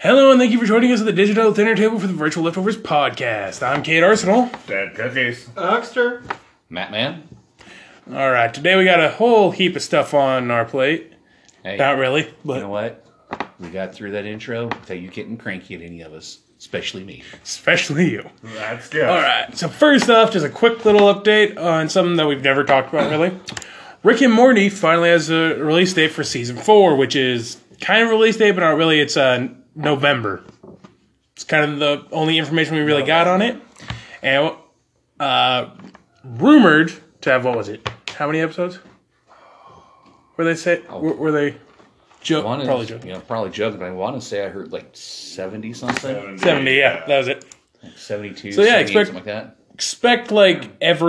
Hello, and thank you for joining us at the Digital Dinner Table for the Virtual Leftovers podcast. I'm Kate Arsenal. Dead Cookies. Huckster. Matt Man. All right, today we got a whole heap of stuff on our plate. Hey, Not really, but you know what? We got through that intro without you getting cranky at any of us, especially me. especially you. That's good. All right, so first off, just a quick little update on something that we've never talked about really. Rick and Morty finally has a release date for season 4, which is kind of release date, but not really. It's November. It's kind of the only information we really got on it. And rumored to have, what was it? How many episodes? Were they say? Were they? Probably joking. You know, probably joking, but I want to say I heard like 70 something. 70, yeah, that was it. Like 72, So yeah, 78, something like that. Expect like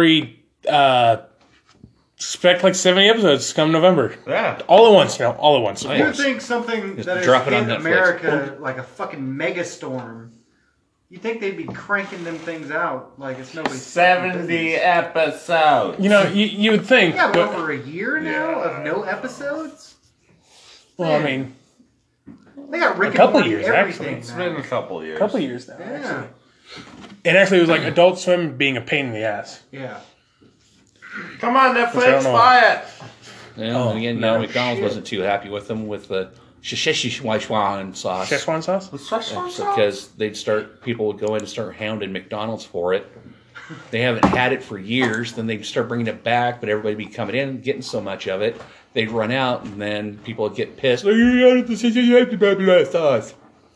expect like 70 episodes come November. Yeah. All at once, all at once. Of Oh, You course. would think something Just that is drop it on in Netflix. America, like a fucking megastorm, you'd think they'd be cranking them things out like it's nobody's 70 episodes. You know, you would think. Yeah, but But, over a year now of no episodes? well, I mean, They got Rick A couple and Morty years, everything actually. It's now. been a couple years. a couple years now. Yeah. And actually, it was like Adult Swim being a pain in the ass. Yeah. Come on, Which I Netflix, don't know. buy it. Yeah, and again, no McDonald's shit. wasn't too happy with them with the Szechuan sauce. Szechuan sauce? Because people would go in and start hounding McDonald's for it. They haven't had it for years. Then they'd start bringing it back, but everybody would be coming in, getting so much of it. They'd run out, and then people would get pissed. Like, you got the Szechuan sauce.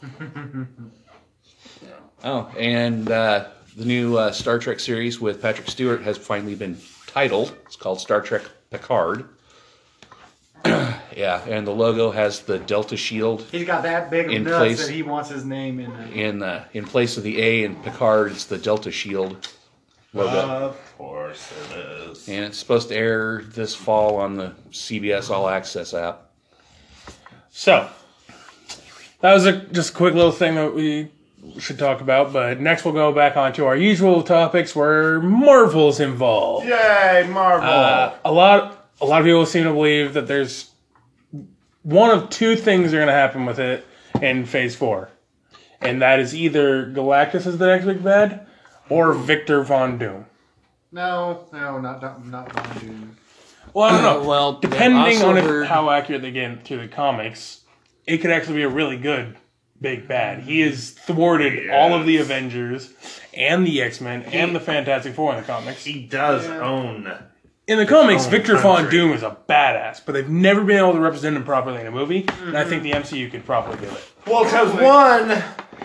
Oh, and the new Star Trek series with Patrick Stewart has finally been titled. It's called Star Trek Picard. Yeah, and the logo has the Delta Shield. He's got that big of In nuts place. that he wants his name in it. In place of the A in Picard, it's the Delta Shield logo. Of course it is. And it's supposed to air this fall on the CBS All Access app. So, that was just a quick little thing that we should talk about. But next we'll go back onto our usual topics where Marvel's involved. Yay, Marvel. A lot of people seem to believe that there's one of two things are going to happen with it in Phase 4. And that is either Galactus is the next big bad or Victor Von Doom. No, not Von Doom. Well, I don't know. Well, Depending also on heard- how accurate they get to the comics, it could actually be a really good big bad. He has thwarted all of the Avengers and the X-Men and the Fantastic Four in the comics. He does own. In the comics, own Victor Von country. Doom is a badass, but they've never been able to represent him properly in a movie, and I think the MCU could probably do it. Well, because one,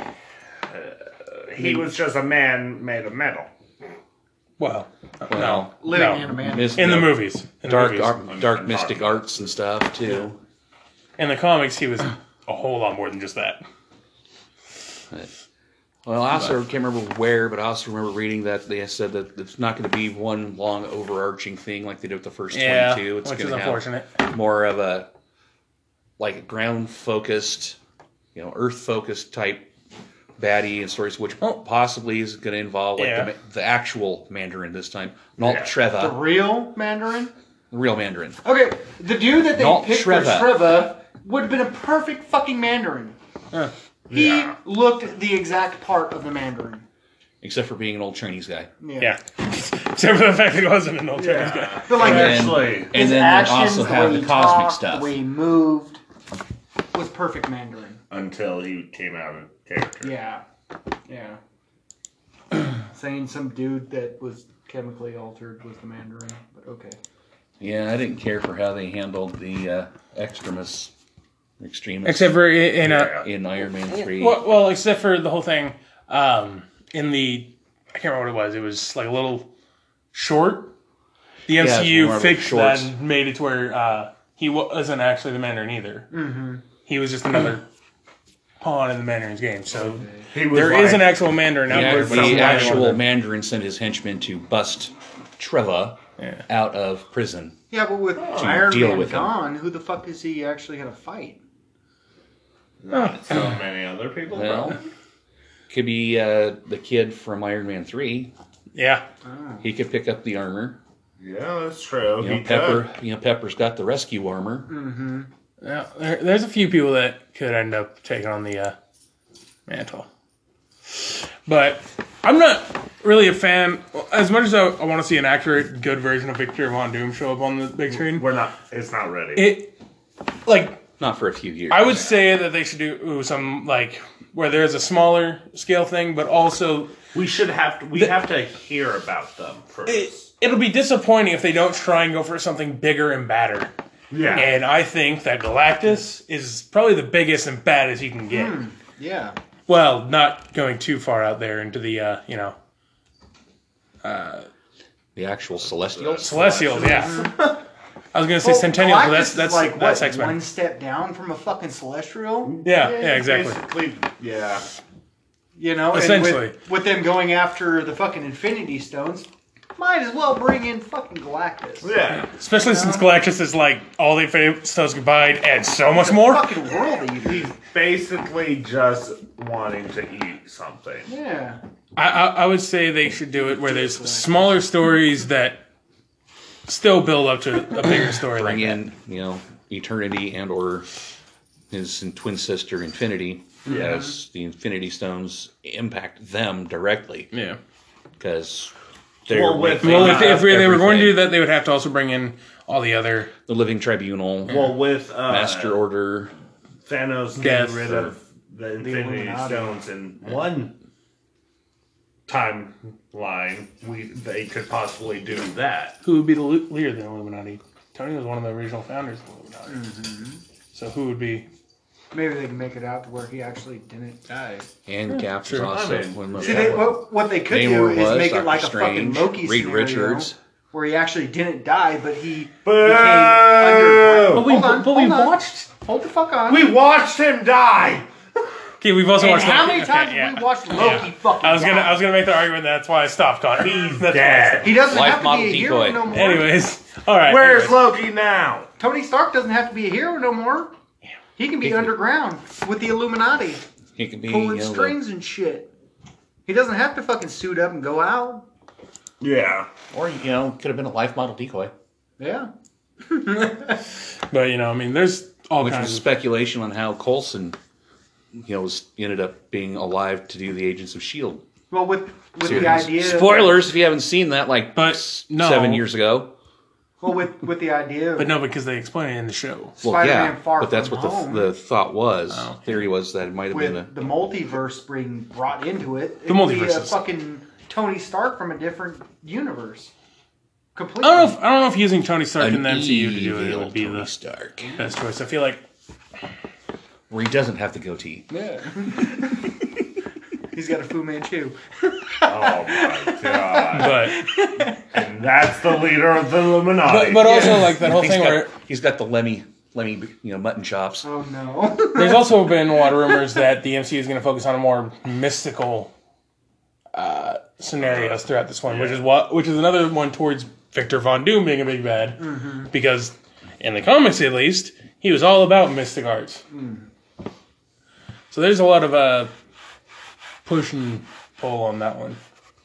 he was just a man made of metal. Well, Well, Living no. in a man. In the movies. In the movies. dark mystic arts and stuff, too. In the comics, he was a whole lot more than just that. Well, I also can't remember where, but I also remember reading that they said that it's not going to be one long overarching thing like they did with the first 22. It's which going is to unfortunate. have more of a like ground focused, Earth focused type baddie and stories, which possibly is going to involve like the actual Mandarin this time, not The Treva, real Mandarin? the real Mandarin. Okay, the dude that they Not picked Treva. for Treva would have been a perfect fucking Mandarin. He looked the exact part of the Mandarin. Except for being an old Chinese guy. Yeah. Except for the fact that he wasn't an old Chinese guy. But like Actually, And his then actions, also the have way the he cosmic talked, stuff. the way he moved, was perfect Mandarin. until he came out of character. Yeah. Saying some dude that was chemically altered was the Mandarin, but okay. Yeah, I didn't care for how they handled the extremists Except for in in Iron Man 3. well, except for the whole thing in the I can't remember what it was. It was like a little short. The it's MCU more fixed shorts. that and made it to where he wasn't actually the Mandarin either. Mm-hmm. He was just another pawn in the Mandarin's game. So He was there like, is an actual Mandarin out there. The but it's actual not Mandarin sent his henchmen to bust Treva out of prison. Yeah, but with Iron deal Man with him. gone, who the fuck is he actually going to fight? not so many other people. Well, though. could be the kid from Iron Man 3. Yeah. He could pick up the armor. Yeah, that's true. You know, Pepper's got the rescue armor. Yeah, there's a few people that could end up taking on the mantle. But I'm not really a fan. As much as I want to see an accurate, good version of Victor Von Doom show up on the big screen, We're not. It's not ready. it like Not for a few years. I would say that they should do some like where there's a smaller scale thing, but also we should have to. We have to hear about them first. it'll be disappointing if they don't try and go for something bigger and badder. Yeah. And I think that Galactus is probably the biggest and baddest you can get. Yeah. Well, not going too far out there into the the actual Celestials. Celestials. Yeah. I was gonna say Centennial, but Galactus that's is like that's what, X-Men. one step down from a fucking Celestial. Yeah, exactly. Basically, yeah. You know, Essentially. and with them going after the fucking Infinity Stones, might as well bring in fucking Galactus. Yeah. Especially since Galactus is like all the Infinity Stones combined and so much more. Fucking world eater. He's basically just wanting to eat something. Yeah. I would say they should do it where there's smaller stories that still build up to a bigger story like Bring that. in, Eternity and or his twin sister Infinity as the Infinity Stones impact them directly. Yeah. Because they're Well, with- Well, if they were going to everything. do that, they would have to also bring in all the other. The Living Tribunal, Well, with Master Order. Thanos Death. getting rid of the Infinity Illuminati. Stones in one timeline, they could possibly do that. Who would be the leader of the Illuminati? Tony was one of the original founders of the Illuminati. So who would be? Maybe they can make it out to where he actually didn't die. And Cap sure. was also I mean, one of See, the what they could Namor do is was make it Doctor like a Strange, fucking Loki Reed scenario Richards. where he actually didn't die, but he Boo! became underground. But Hold on. Hold the fuck on. We watched him die. Okay, we've also And watched. how Loki. many times Okay, yeah. have we watched Loki Yeah. fucking I was die? gonna make the argument that's why I stopped on. He's That's dead. He doesn't Life have to model be a hero decoy. no more. Anyways, all right. Where's anyways. Loki now? Tony Stark doesn't have to be a hero no more. He can be underground with the Illuminati, He could be pulling strings and shit. He doesn't have to fucking suit up and go out. Yeah. or could have been a life model decoy, Yeah. But I mean, there's all which was kinds of. speculation on how Coulson, ended up being alive to do the Agents of Shield. Well, with the series. idea. Spoilers if you haven't seen that, But no. 7 years ago. Well, with the idea. But no, because they explain it in the show. Well, Spider-Man yeah, Far but that's From what Home. the thought was. Oh. Theory was that it might have been with the multiverse being brought into it, it The could be a multiverses. fucking Tony Stark from a different universe. Completely. I don't know if using Tony Stark in an the MCU to do it evil would be Tony the Stark, best choice. I feel like. where he doesn't have the goatee. Yeah. He's got a Fu Manchu. Oh my god. But And that's the leader of the Illuminati. but also like that whole thing where He's got the Lemmy, mutton chops. Oh no. there's also been a lot of rumors that the MCU is going to focus on more mystical scenarios throughout this one, which is another one towards Victor Von Doom being a big bad, because in the comics at least he was all about mystic arts. So there's a lot of push and pull on that one.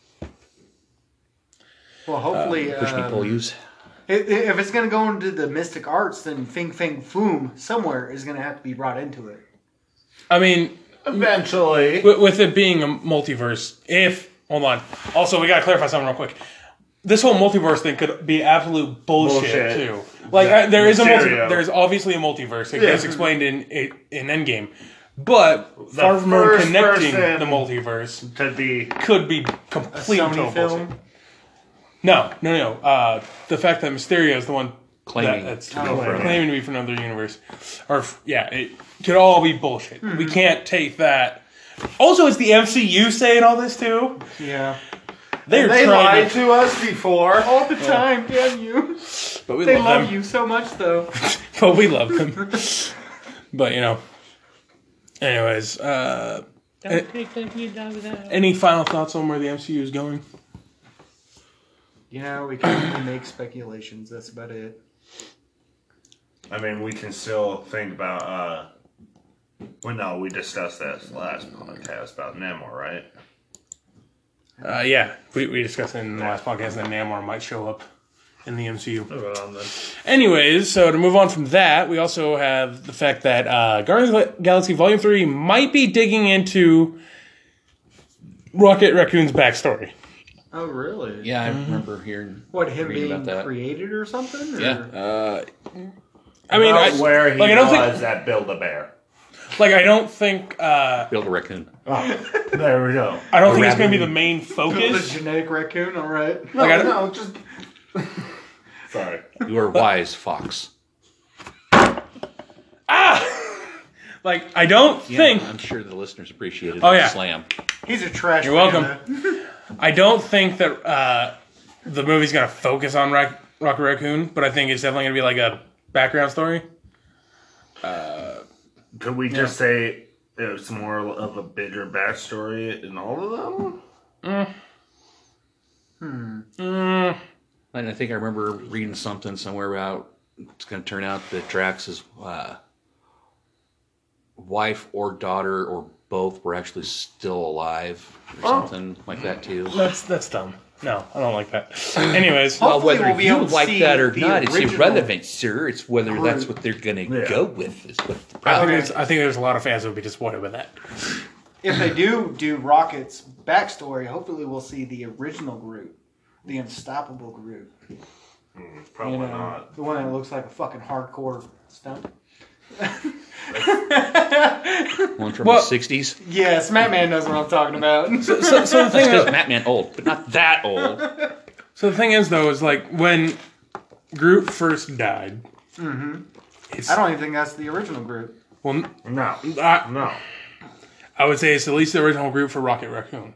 Well, hopefully, Push me, pull use. if it's going to go into the mystic arts, then Fing Fang Foom somewhere is going to have to be brought into it. I mean, Eventually. with it being a multiverse, hold on. Also, we gotta clarify something real quick. This whole multiverse thing could be absolute bullshit. Too. Like there is Mysterio. there's obviously a multiverse. It Yeah. gets explained in Endgame, but far from first connecting person- the multiverse To be. could be A complete Sony total film. bullshit. No. The fact that Mysterio is the one Claiming that's to be from- claiming to be from another universe, it could all be bullshit. We can't take that. Also, it's the MCU saying all this too. Yeah. They're They trying lied to us before. All the time, damn you. but we They love love them. you so much, though. But we love them. But anyways, any final thoughts on where the MCU is going? We can only make speculations. That's about it. I mean, we can still think about. We discussed this last podcast about Namor, right? Yeah, we discussed it in the last podcast that Namor might show up in the MCU. Move it on then. Anyways, so to move on from that, we also have the fact that Guardians of the Galaxy Volume 3 might be digging into Rocket Raccoon's backstory. Oh, really? Yeah, I remember hearing. What, him reading being about that. created or something? Or? Yeah. I mean, About where he like, I don't was at Build-A-Bear. I don't think Build a raccoon. Oh, there we go. I don't think it's going to be rabbit. the main The focus. genetic raccoon, all right. Like, I don't- no, just Sorry. You are wise, Fox. Like, I don't Yeah, think I'm sure the listeners appreciated Oh, that yeah. slam. he's a trash. You're welcome. panda. I don't think that the movie's going to focus on Rocket Raccoon, but I think it's definitely going to be like a background story. Could we just say it's more of a bigger backstory in all of them? And I think I remember reading something somewhere about it's going to turn out that Drax's wife or daughter or both were actually still alive or something like that too. That's dumb. No, I don't like that. Anyways, Well, Hopefully whether we'll be you able to like see that or the not, it's original irrelevant, sir. It's whether that's Groot. what they're going to Yeah. go with. Is what the I problem think, is. I think there's a lot of fans who would be disappointed with that. If they do Rocket's backstory, hopefully we'll see the original Groot, the unstoppable Groot. Probably You know, not. the one that looks like a fucking hardcore stunt. One from Well- the 60s. Yes, Matt Man knows what I'm talking about. So the thing, Because Batman old, but not that old. so the thing is though, is like when Groot first died. It's, I don't even think that's the original Groot. well, No. I, No. I would say it's at least the original Groot for Rocket Raccoon.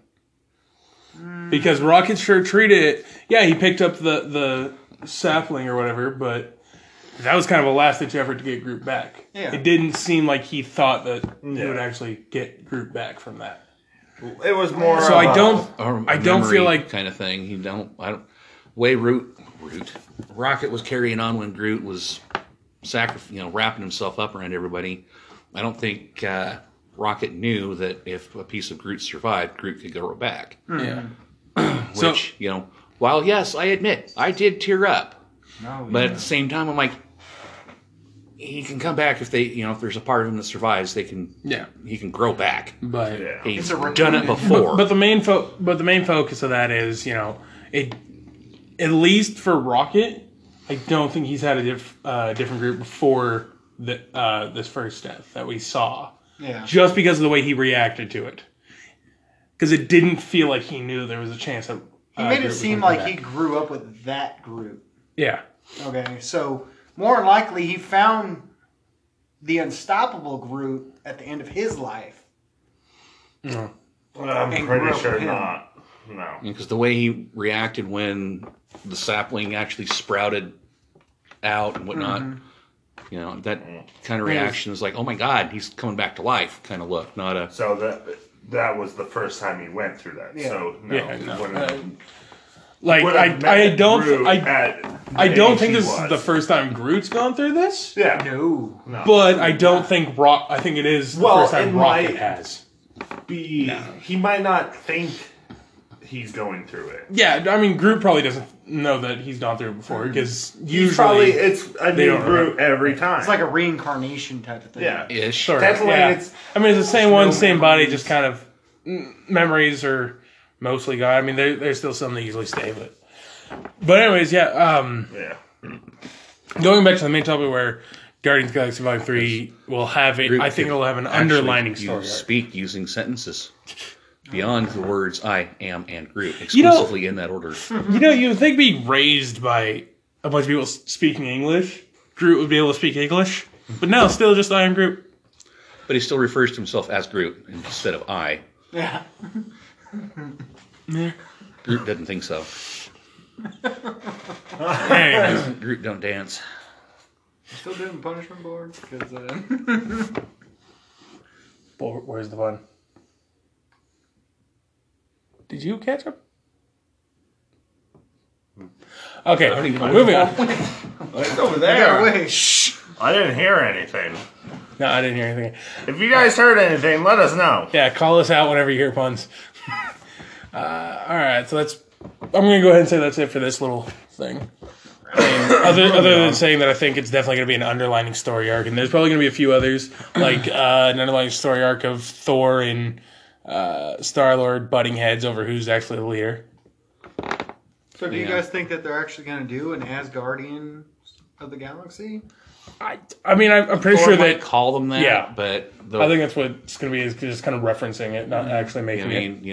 Because Rocket sure treated it. Yeah, he picked up the sapling or whatever, but that was kind of a last-ditch effort to get Groot back. Yeah. It didn't seem like he thought that he Yeah. would actually get Groot back from that. It was more So of I a- don't. Or I don't memory feel like- kind of thing. I don't. Way Rocket was carrying on when Groot was wrapping himself up around everybody. I don't think Rocket knew that if a piece of Groot survived, Groot could go back. Yeah. Which while yes, I admit I did tear up, No, but at the same time, I'm like, he can come back if if there's a part of him that survives, Yeah. he can grow back. But Yeah. He's It's a done it before. but the main focus of that is it. At least for Rocket, I don't think he's had a different group before this first death that we saw. yeah. Just because of the way he reacted to it. Because it didn't feel like he knew there was a chance that He made Groot it was seem gonna like come he back. grew up with that Groot. Yeah. Okay, so more than likely he found the unstoppable Groot at the end of his life. I'm And grew pretty up sure with him. not. No. Because the way he reacted when the sapling actually sprouted out and whatnot, that kind of reaction is like, oh my God, he's coming back to life kind of look, not a. So that was the first time he went through that. Yeah. So no, Yeah, he no. wouldn't- Like wouldn't have I met don't Groot I at I the don't age think he this was. is the first time Groot's gone through this. Yeah. No. No. But I don't think I think it is the Well, first time it Rocket might- has. He might not think he's going through it. Yeah, I mean Groot probably doesn't know that he's gone through it before because He's usually probably it's a they new don't Groot every time. It's like a reincarnation type of thing. yeah. Ish. sort of, Definitely, yeah. it's I mean, it's the same one, no same body, memories. just kind of memories are mostly gone. I mean, there's still some that usually stay, but anyways, yeah. yeah. Going back to the main topic where Guardians of the Galaxy Volume 3 will have a, Groot I think could it'll have an Actually, underlining you story. arc. speak using sentences beyond the words "I am" and "Groot" You know- exclusively in that order. You would think being raised by a bunch of people speaking English, Groot would be able to speak English, but no, still just I am Groot. But he still refers to himself as Groot instead of I. Yeah. Groot doesn't think so. Anyways, Groot don't dance. Still doing punishment board? Because where's the fun? Did you catch up? Okay, moving on. It's over I there. gotta wait. I didn't hear anything. No, I didn't hear anything. If you guys heard anything, let us know. Yeah, call us out whenever you hear puns. All right, so I'm going to go ahead and say that's it for this little thing. Other than saying that I think it's definitely going to be an underlining story arc, and there's probably going to be a few others, like an underlining story arc of Thor and Star-Lord butting heads over who's actually the leader. So do you guys think that they're actually going to do an Asgardian of the Galaxy? I mean, I'm pretty Thor sure might that. call them that. Yeah. But I think that's what it's going to be, is just kind of referencing it, not actually I making it. mean,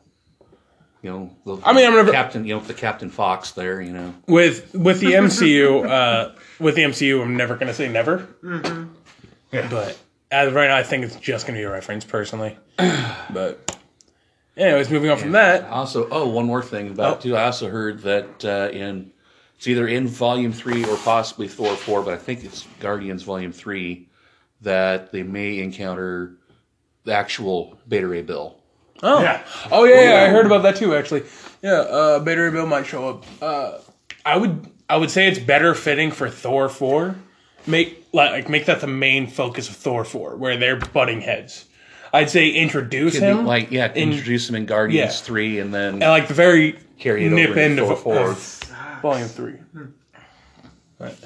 I mean, I'm gonna Captain, the Captain Fox there, With the MCU, I'm never going to say never. Mm-hmm. Yeah. But as of right now, I think it's just going to be a reference, personally. But anyways, moving on from that. Also, one more thing about it too. I also heard that it's either in Volume 3 or possibly Thor 4, but I think it's Guardians Volume 3, that they may encounter the actual Beta Ray Bill. Oh, Yeah. yeah, I heard about that too. Actually, yeah, Beta Ray Bill might show up. I would say it's better fitting for Thor 4. Make that the main focus of Thor 4, where they're butting heads. I'd say introduce him, introduce him in Guardians 3, and then at like the very carry it nip over end into of Thor 4. Volume 3. Right.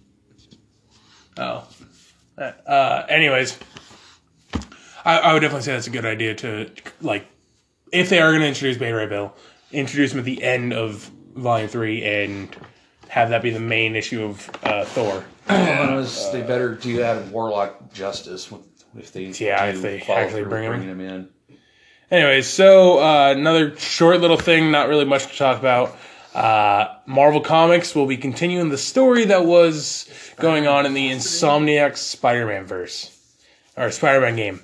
Anyways, I would definitely say that's a good idea to, like, if they are going to introduce Beta Ray Bill, introduce him at the end of Volume 3 and have that be the main issue of Thor. They better do Adam Warlock justice if they actually bring him in. Anyways, so another short little thing, not really much to talk about. Marvel Comics will be continuing the story that was going on in the Insomniac Spider-Man verse, or Spider-Man game.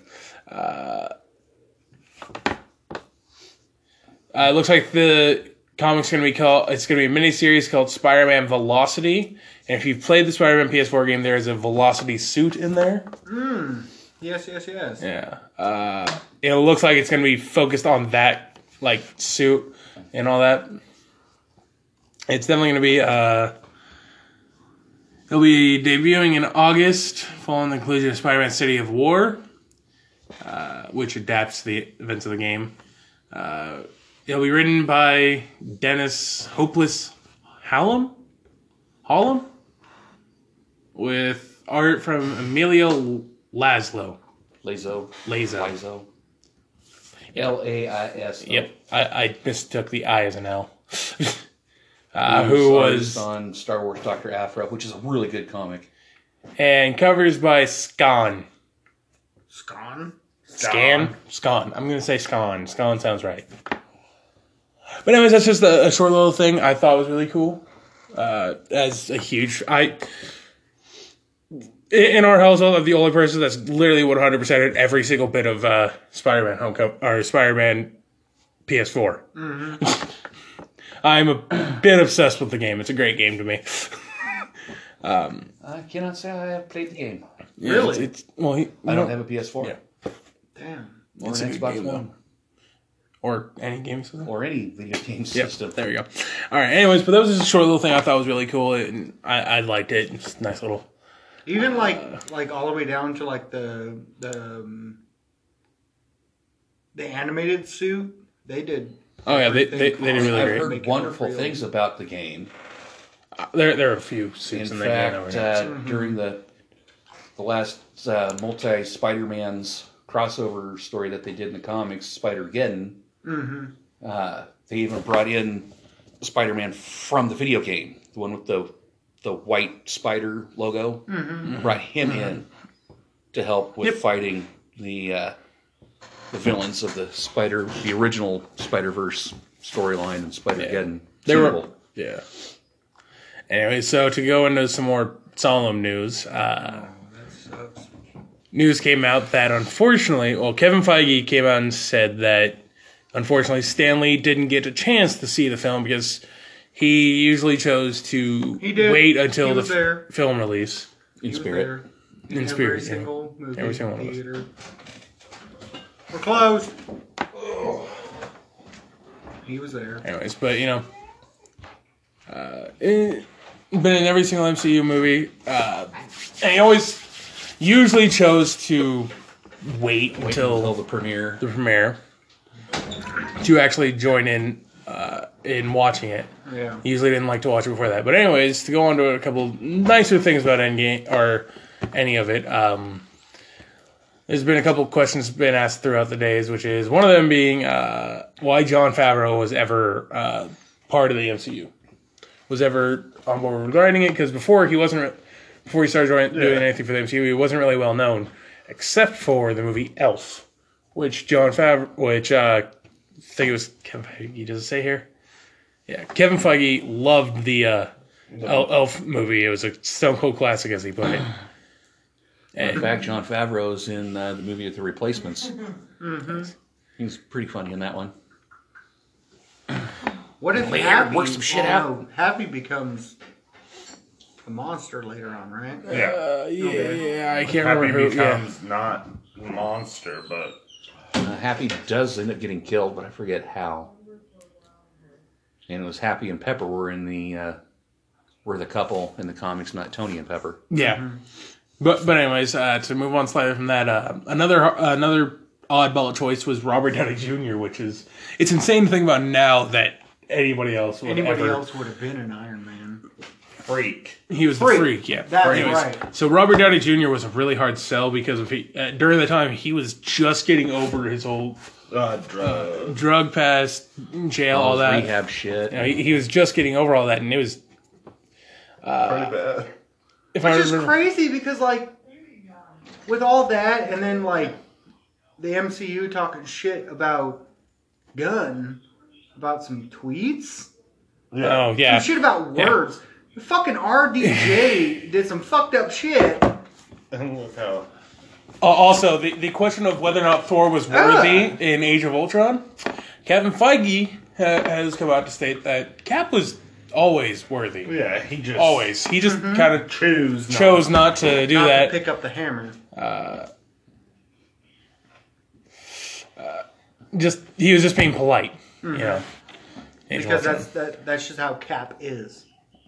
It looks like the comic's going to be it's going to be a miniseries called Spider-Man Velocity. And if you've played the Spider-Man PS4 game, there is a Velocity suit in there. Yes. Yeah. It looks like it's going to be focused on that, like, suit and all that. It's definitely going to be, it'll be debuting in August, following the conclusion of Spider-Man City of War, which adapts the events of the game. It'll be written by Dennis Hopeless Hallam, with art from Emilio Laszlo. Lazo. Laiso. Laiso. Yep, I mistook the I as an L. Who was on Star Wars Dr. Aphra, which is a really good comic. And covers by Scon. Scon? Scon. I'm going to say Scon. Scon sounds right. But anyways, that's just a short little thing I thought was really cool. As a huge... In our household, I'm the only person that's literally 100% in every single bit of Spider-Man Homecoming, or Spider-Man PS4. Mm-hmm. I'm a bit obsessed with the game. It's a great game to me. I cannot say I have played the game. Really? I don't have a PS4. Yeah. Damn. Or It's an a good Xbox game, One. Or any game system. Or any video game Yep, system. there we go. All right, anyways, but that was just a short little thing I thought was really cool, and I liked it. It's a nice little... Even like all the way down to like the animated suit, they did. Oh yeah, they did really I've great. heard wonderful things about the game. There are a few suits In in the fact, game. during the last multi-Spider-Man's crossover story that they did in the comics, Spider-Geddon, they even brought in Spider-Man from the video game, the one with the white spider logo. Brought him in to help with fighting the villains of the original Spider-Verse storyline and Spider-Geddon. They were, yeah. Anyway, so to go into some more solemn news, news came out that unfortunately, Kevin Feige came out and said that unfortunately Stan Lee didn't get a chance to see the film because he usually chose to wait until the film release. In spirit. In spirit, Every single movie. Every single one of theater. We're closed. He was there. Anyways, but you know, been in every single MCU movie, and he always usually chose to wait until the premiere. to actually join in in watching it. Yeah. He usually didn't like to watch it before that. But anyways, to go on to a couple nicer things about Endgame or any of it. There's been a couple questions been asked throughout the days, which is one of them being why Jon Favreau was ever part of the MCU, was ever on board with writing it, because before he started doing anything for the MCU, he wasn't really well known, except for the movie Elf, which I think it was Kevin Feige, does it say here? Yeah, Kevin Feige loved the Elf movie. It was a stone cold classic, as he put it. In fact, Jon Favreau's in the movie with The Replacements. Mm-hmm. He's pretty funny in that one. What if Later, Happy, work some shit out. Happy becomes a monster later on, right? Yeah. Yeah, I can't Happy remember who. becomes not a monster, but Happy does end up getting killed, but I forget how. And it was Happy and Pepper were the couple in the comics, not Tony and Pepper. Yeah. Mm-hmm. But anyways, to move on slightly from that, another oddball choice was Robert Downey Jr., which is, it's insane to think about now that anybody else would have been an Iron Man. freak. He was the freak, yeah. That's Anyways, right. so Robert Downey Jr. was a really hard sell because during the time he was just getting over his whole drug past, jail, all that rehab shit. You know, he was just getting over all that, and it was Pretty bad. If Which is crazy because, like, with all that, and then, like, the MCU talking shit about Gunn, about some tweets. Yeah. Oh, yeah. Some shit about words. The fucking RDJ did some fucked up shit. And look how. Also, the question of whether or not Thor was worthy in Age of Ultron, Kevin Feige has come out to state that Cap was always worthy. Yeah, he just kind of chose not to do that. To pick up the hammer. He was just being polite, you know. Because that's just how Cap is.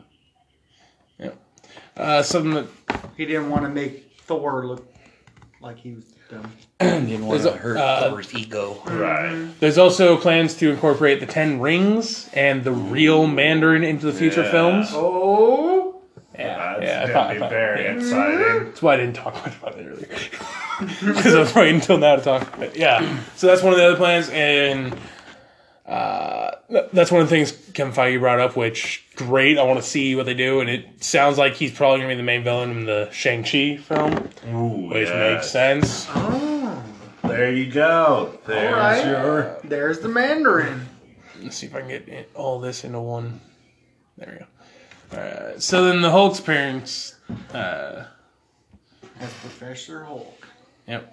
Yeah. Something that he didn't want to make Thor look like he was dumb. Didn't want to hurt Thor's ego. Right. There's also plans to incorporate the 10 Rings and the real Mandarin into the future films. Oh. That's going to be very exciting. That's why I didn't talk much about it earlier. Because I was waiting until now to talk about it. Yeah. So that's one of the other plans, and that's one of the things Kevin Feige brought up, which, great, I want to see what they do, and it sounds like he's probably going to be the main villain in the Shang-Chi film, which makes sense. Oh. There you go. There's the Mandarin. Let's see if I can get all this into one. There we go. So then the Hulk's parents... That's Professor Hulk. Yep.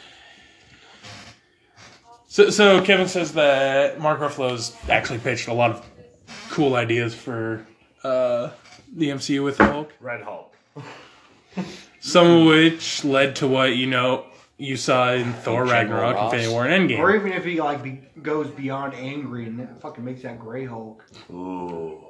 So Kevin says that Mark Ruffalo's actually pitched a lot of cool ideas for the MCU with the Hulk. Red Hulk. Some of which led to what you saw in Thor Ragnarok, Infinity War, and Endgame. Or even if he goes beyond angry and fucking makes that Gray Hulk. Ooh.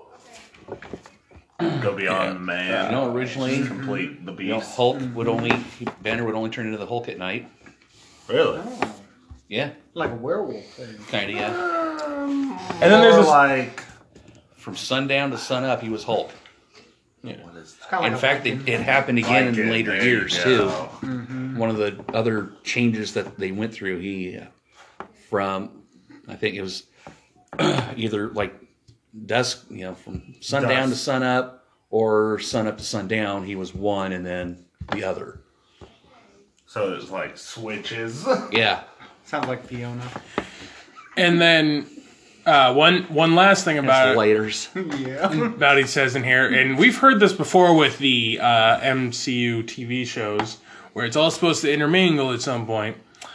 Go beyond the man. Originally, complete the beast. Banner would only turn into the Hulk at night. Really? Oh. Yeah. Like a werewolf thing. Kind of, yeah. And then there's from sundown to sunup, he was Hulk. Yeah. In fact, it happened again in later years, too. Mm-hmm. One of the other changes that they went through, I think it was either like dusk, from sundown to sunup, or sunup to sundown, he was one and then the other. So it was like switches. Yeah. Sounds like Fiona. And then one last thing about laters. Yeah. About he says in here, and we've heard this before with the MCU TV shows, where it's all supposed to intermingle at some point.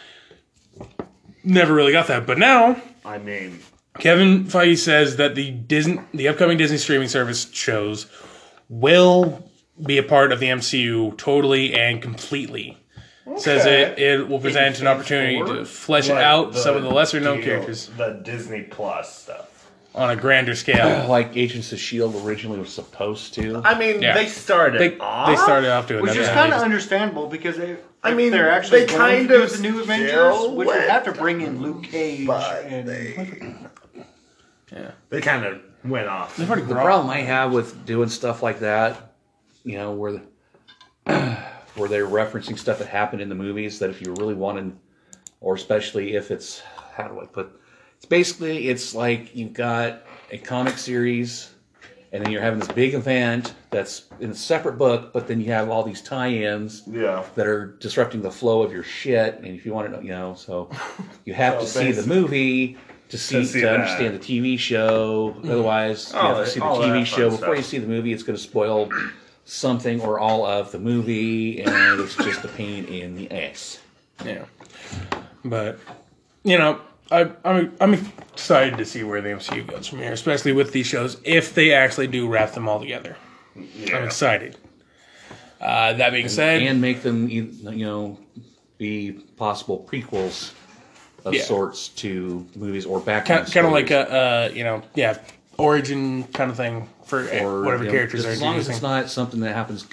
Never really got that, but now Kevin Feige says that the upcoming Disney streaming service shows will be a part of the MCU totally and completely. Okay. Says it will present an opportunity to flesh out some of the lesser known characters. The Disney Plus stuff. On a grander scale. Like Agents of S.H.I.E.L.D. originally was supposed to. They started off. They started off doing that. Which is kind of understandable because they're they actually going to do the new Avengers, which would have to bring in Luke Cage Yeah. They kind of went off. They've already The grown. problem I have with doing stuff like that, you know, where where they're referencing stuff that happened in the movies, that if you really wanted, or especially if it's, how do I put, it's like you've got a comic series, and then you're having this big event that's in a separate book, but then you have all these tie-ins Yeah. that are disrupting the flow of your shit. And if you want to know, you know, so you have to see the basically- movie to see that. understand the TV show. Otherwise, you have to see the all TV that show fun before you stuff. see the movie. It's going to spoil something or all of the movie, and it's just a pain in the ass. Yeah. But, you know, I'm excited to see where the MCU goes from here, especially with these shows, if they actually do wrap them all together. Yeah. I'm excited. That being said, And make them, you know, be possible prequels of Yeah. sorts to movies or back kind of like a, you know, yeah, origin kind of thing for whatever you know, characters just are as long as introducing. it's not something that happens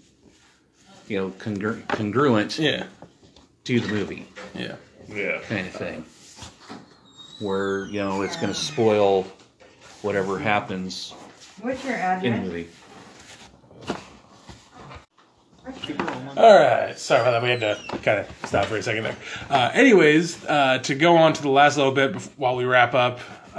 congruent Yeah, to the movie yeah. Yeah. kind of thing, where you know it's going to spoil whatever happens What's your in the address? movie. All right, sorry about that. We had to kind of stop for a second there. Anyways, to go on to the last little bit while we wrap up,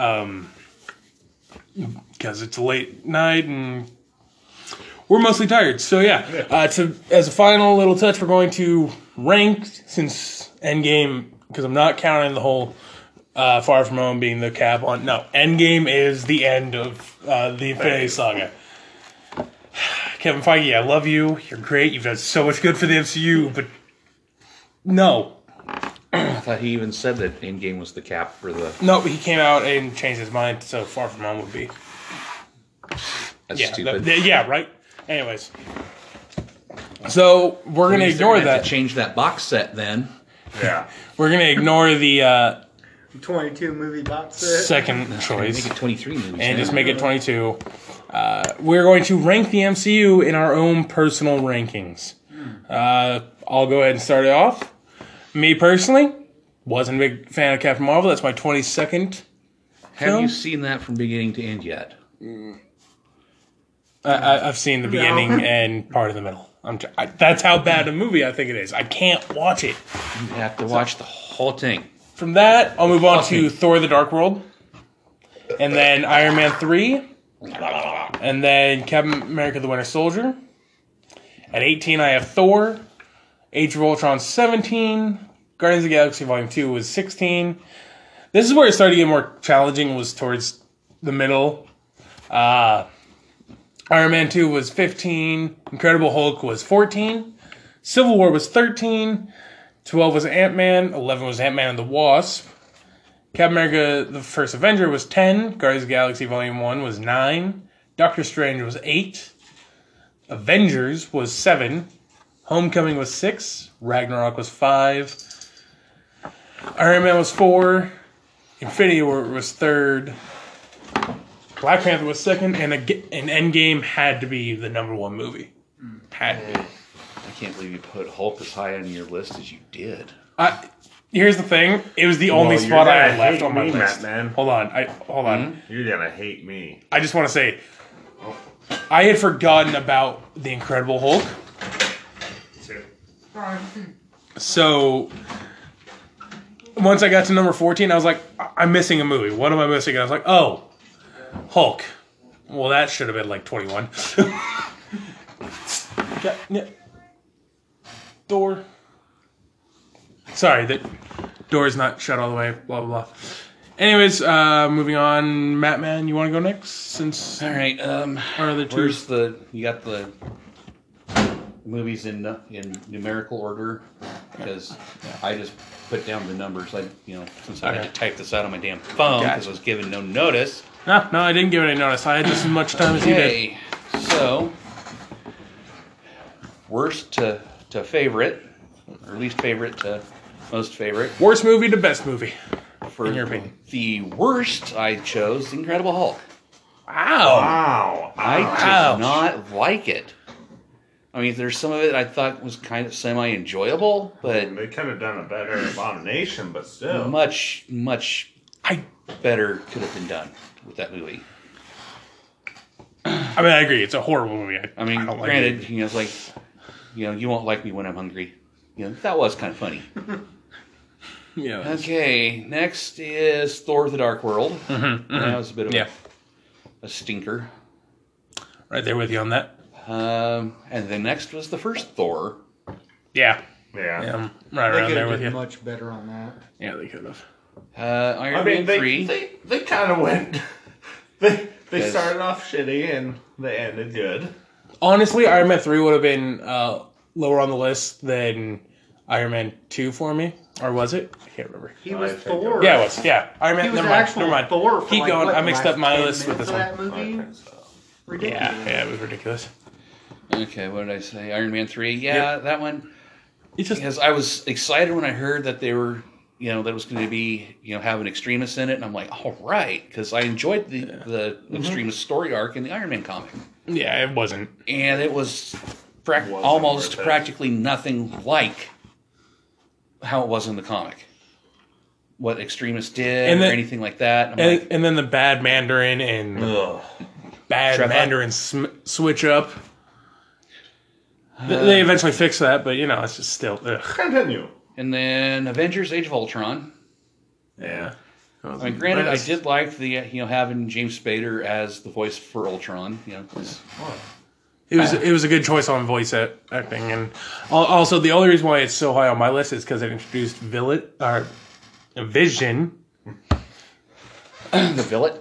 because it's a late night and we're mostly tired. So yeah, as a final little touch, we're going to rank since Endgame, because I'm not counting the whole Far From Home being the cap on. No, Endgame is the end of the Infinity Saga. Kevin Feige, I love you. You're great. You've done so much good for the MCU, but no. I thought he even said that Endgame was the cap for the. No, he came out and changed his mind, so Far From Home would be. That's Yeah, stupid. yeah, right? Anyways. So, we're going to They're ignore gonna have that. to change that box set then. Yeah. We're going to ignore the 22 movie box set. second Make choice it 23 movies. and then. just make it 22. We're going to rank the MCU in our own personal rankings. I'll go ahead and start it off. Me personally, wasn't a big fan of Captain Marvel. That's my 22nd. Have film? you seen that from beginning to end yet? I've seen the beginning and part of the middle. That's how bad a movie I think it is. I can't watch it. You have to watch the whole thing. From that, I'll move on to Okay. Thor: The Dark World, and then Iron Man 3, and then Captain America: The Winter Soldier. At 18, I have Thor. Age of Ultron 17. Guardians of the Galaxy Volume 2 was 16. This is where it started to get more challenging, was towards the middle. Iron Man 2 was 15. Incredible Hulk was 14. Civil War was 13. 12 was Ant-Man. 11 was Ant-Man and the Wasp. Captain America, the First Avenger was 10. Guardians of the Galaxy Volume 1 was 9. Doctor Strange was 8. Avengers was 7. Homecoming was 6. Ragnarok was 5. Iron Man was 4. Infinity War was 3rd. Black Panther was 2nd. And Endgame had to be the number 1 movie. Had to be. I can't believe you put Hulk as high on your list as you did. Here's the thing. It was the only you're spot I gonna had left hate on my me, list. man. Hold on. Hold on. You're gonna hate me. I just want to say, I had forgotten about the Incredible Hulk. So once I got to number 14, I was like, I'm missing a movie. What am I missing? And I was like, oh, Hulk. Well, that should have been like 21. Yeah. Door. Sorry, the door's not shut all the way. Blah blah blah. Anyways, moving on. Mattman, you want to go next? Since All right. our other two. Where's you got the movies in numerical order? Because I just put down the numbers. Since I had to type this out on my damn phone because Gotcha. I was given no notice. No, I didn't give any notice. I had just as much time as you did. Okay, so worst to favorite, or least favorite to most favorite. Worst movie to best movie. For In your opinion. the worst, I chose The Incredible Hulk. Wow. Wow. I did Ouch. not like it. I mean, there's some of it I thought was kind of semi-enjoyable, but They could have done a better Abomination, but still. much better could have been done with that movie. I mean, I agree. It's a horrible movie. I mean, don't like granted, it. it's like, you won't like me when I'm hungry. That was kind of funny. Yeah. Okay, next is Thor: The Dark World. That was a bit of a stinker. Right there with you on that. And then next was the first Thor. Yeah. Yeah. Right They around could there have with did you. much better on that. Yeah, they could have. Iron Man 3. they kind of went. They Yes. started off shitty and they ended good. Honestly, Iron Man 3 would have been lower on the list than Iron Man 2 for me. Or was it? I can't remember. He was I think Thor. Yeah, it was. Yeah. Iron Man. He was Never the mind. actual Never mind. Thor. For Keep like, going. what, I the mixed last up my 10 list with this minutes one. of that movie? Ridiculous. Yeah, it was ridiculous. Okay, what did I say? Iron Man 3. Yeah, that one. It's just Because I was excited when I heard that they were, that it was going to be, have an extremist in it. And I'm like, all right. Because I enjoyed the extremist story arc in the Iron Man comic. yeah, it wasn't. And it was Wasn't almost worth it. practically nothing like how it was in the comic. What extremists did And or then- anything like that. I'm like, And then the bad Mandarin and Ugh. bad Trevor? Mandarin switch up. They eventually fix that, but it's just still. Ugh. Continue. and then Avengers: Age of Ultron. Yeah. I mean, granted, I did like the having James Spader as the voice for Ultron. 'Cause It was a good choice on voice acting, and also the only reason why it's so high on my list is because it introduced Vision. the villain.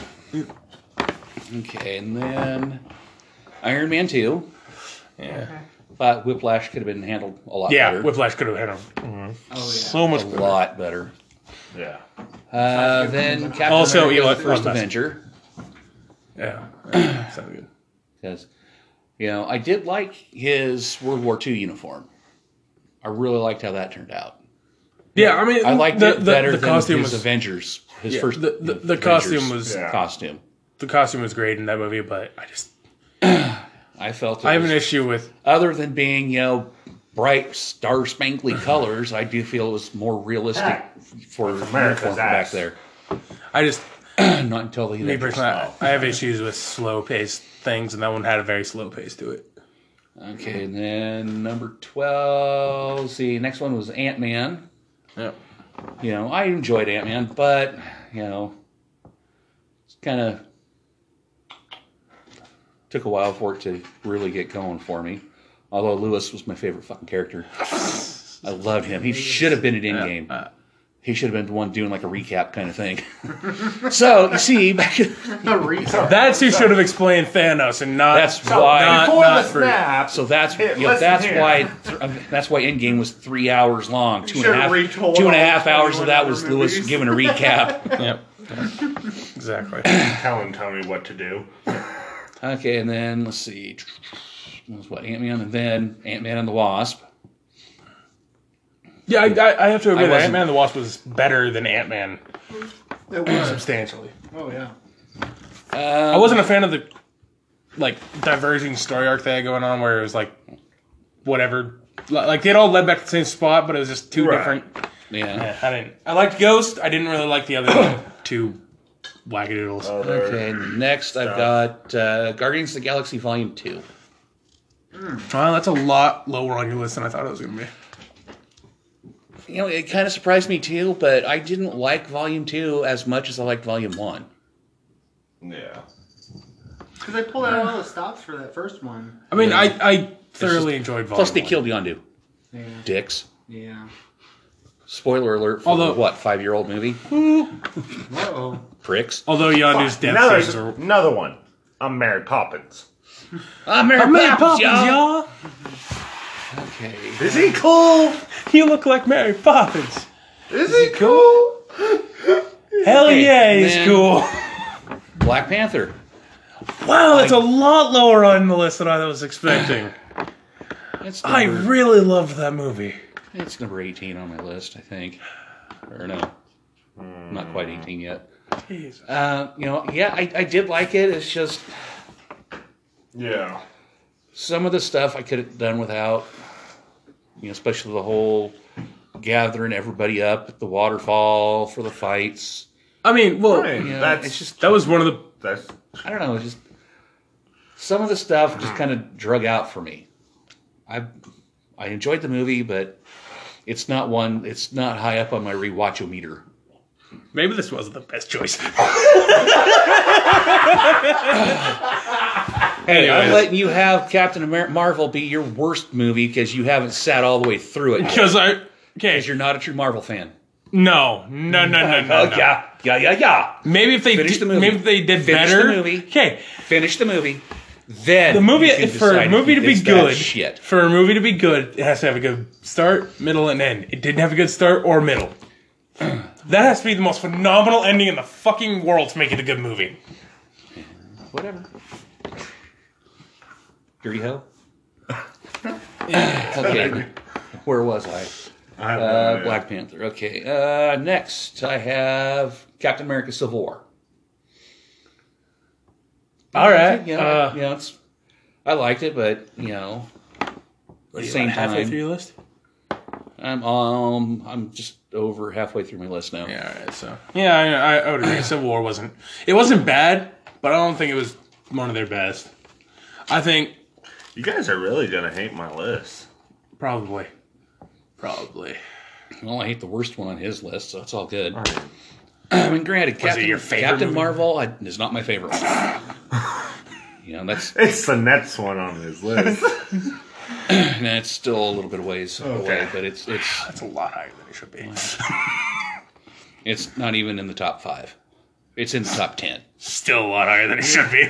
Okay, and then Iron Man 2. Yeah. But Whiplash could have been handled a lot Yeah, better. Whiplash could have had him Oh, yeah. so much A better. lot better. Yeah. Then Captain Also, America: Eli The First Rothbus. Avenger. Yeah. Sounds good. Because, I did like his World War II uniform. I really liked how that turned out. Yeah, I mean, I liked it better the than costume his was Avengers. His yeah, first the Avengers costume was Yeah. costume. the costume was great in that movie, but I felt it I have an was- issue with other than being, bright star spankly colors, I do feel it was more realistic for America's uniform back ass. there. I just Not until the me Avengers. personally I have issues with slow paced things, and that one had a very slow pace to it. Okay, and then number 12. See, next one was Ant-Man. Yeah. I enjoyed Ant-Man, but, it's kind of took a while for it to really get going for me. Although Lewis was my favorite fucking character. I loved him. He should have been at Endgame. He should have been the one doing like a recap kind of thing. So, you see, back That's who should have explained Thanos, and not that's why. Before not the for- snap. So that's Hey, listen that's here. why Endgame was 3 hours long. Two and a should've half retold two and a all half the hours of 21 that other was Lewis movies. giving a recap. Yep. Exactly. Telling Tony what to do. Okay, and then let's see, that was what, Ant-Man, and then Ant-Man and the Wasp. Yeah, I have to agree that wasn't- Ant-Man and the Wasp was better than Ant-Man It was. substantially. Oh, yeah. I wasn't a fan of the diverging story arc they had going on, where it was whatever, they'd all led back to the same spot, but it was just two Right. different. Yeah. Yeah, I didn't. I liked Ghost. I didn't really like the other two wackadoodles. Okay, next I've got Guardians of the Galaxy Volume 2. Well, that's a lot lower on your list than I thought it was going to be. It kind of surprised me too, but I didn't like Volume 2 as much as I liked Volume 1. Yeah. Because they pulled out all the stops for that first one. I mean, Yeah. I thoroughly enjoyed Volume Plus, they 1. killed Yondu. Yeah. Dicks. Yeah. Spoiler alert for Although- what, 5-year-old movie? Uh-oh. Pricks. Although Yondu's death Now there's scenes are... another one. I'm Mary Poppins. I'm Mary Poppins, y'all. Okay. Is he cool? You look like Mary Poppins. Is he cool? Hell Okay, yeah, he's then- cool. Black Panther. Wow, that's a lot lower on the list than I was expecting. It's I number, really loved that movie. it's number 18 on my list, I think. Or no. Not quite 18 yet. Jesus. I did like it. It's just Yeah. some of the stuff I could have done without. Especially the whole gathering everybody up at the waterfall for the fights. I mean, well, Right. You know, That's it's just, that was one of the. that's I don't know, it's just some of the stuff just kind of drug out for me. I enjoyed the movie, but it's not high up on my rewatch-o-meter. Maybe this wasn't the best choice. Hey, I'm Anyways. letting you have Captain Marvel be your worst movie because you haven't sat all the way through it. Because okay, Because you're not a true Marvel fan. no. Yeah. Maybe if they Finish the movie. maybe if they did Finish better. the movie. Okay, Finish the movie. Then the movie you can for a decide movie if to be it's that good. shit. For a movie to be good, it has to have a good start, middle, and end. It didn't have a good start or middle. That has to be the most phenomenal ending in the fucking world to make it a good movie. Whatever. Dirty Hell. Okay. Where was I? I have no idea. Black Panther. Okay. Next, I have Captain America: Civil War. All right. It's. I liked it, but at the same halfway time, through your list. I'm just over halfway through my list now. Yeah. All right. So I would agree. Civil War wasn't bad, but I don't think it was one of their best. I think You guys are really gonna hate my list. probably. Well, I hate the worst one on his list, so it's all good. All right. I mean, granted, it your favorite Captain movie? Marvel is not my favorite one. That's It's the next one on his list. it's still a little bit of ways away, but it's That's a lot higher than it should be. it's not even in the top 5. It's in the top 10. Still a lot higher than it should be.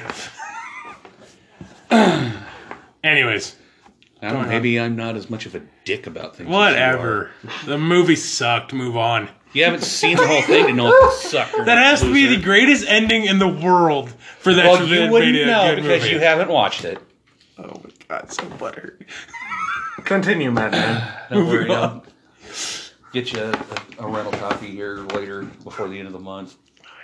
Anyways, I don't know, maybe I'm not as much of a dick about things. as you whatever. The movie sucked. Move on. You haven't seen the whole thing to know if it sucked or That not, has to be loser. the greatest ending in the world for that Well, to you be wouldn't a know good because movie. you haven't watched it. Oh my god, so butthurt. Continue, Madman. Don't worry, Moving on. I'll get you a rental copy here later before the end of the month.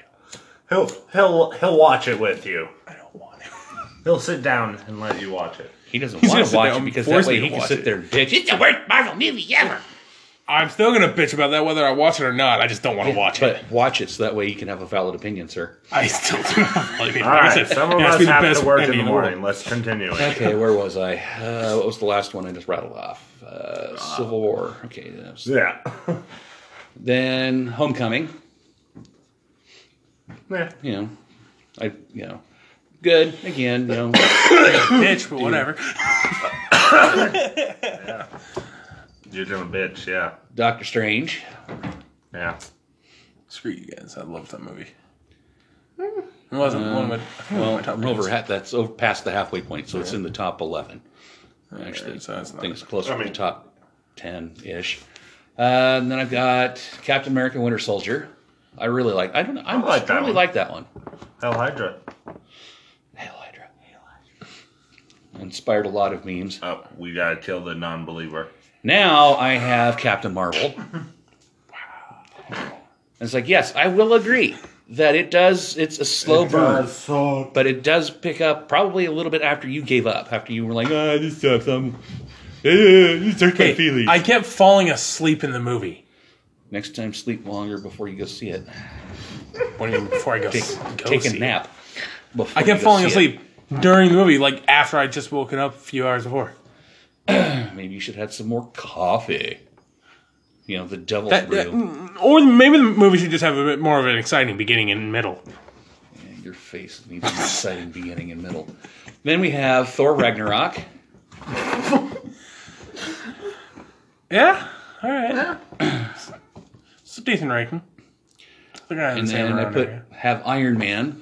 He'll watch it with you. I don't want to. He'll sit down and let you watch it. He doesn't He's want gonna to sit watch down it and because force that way me he to can watch sit it. there and bitch. It's the worst Marvel movie ever. I'm still gonna bitch about that whether I watch it or not. I just don't want to watch it. But watch it so that way you can have a valid opinion, sir. I still do not. I mean, All like I right, said, some of it has us be the have best to work in ending the the world. morning. Let's continue it. Okay, where was I? What was the last one I just rattled off? Civil War. Okay. Yeah. Then Homecoming. Yeah. Good. Again, Bitch, but whatever. You're doing a bitch, yeah. Doctor Strange. Yeah. Screw you guys. I loved that movie. It wasn't one of my top Over picks. that's over past the halfway point, so it's in the top 11. Actually, so that's I not- think it's closer I mean- to the top 10-ish. And then I've got Captain America: Winter Soldier. I really like. I like that really one. like that one. Hell Hydra. Hail Hydra. Inspired a lot of memes. Oh, we gotta kill the non-believer. Now I have Captain Marvel. It's like, yes, I will agree that it does. It's a slow burn, but it does pick up probably a little bit after you gave up. After you were like, this sucks. This hurts my feelings. I kept falling asleep in the movie. Next time, sleep longer before you go see it. What do you mean before I go Take a see it? nap. before I you kept go falling see asleep during the movie, like after I just woken up a few hours before. it. Maybe you should have had some more coffee. The devil's brew. Or maybe the movie should just have a bit more of an exciting beginning and middle. Yeah, your face needs an exciting beginning and middle. Then we have Thor Ragnarok. Yeah, all right. It's a decent ranking. I think I have And the same then around have Iron Man.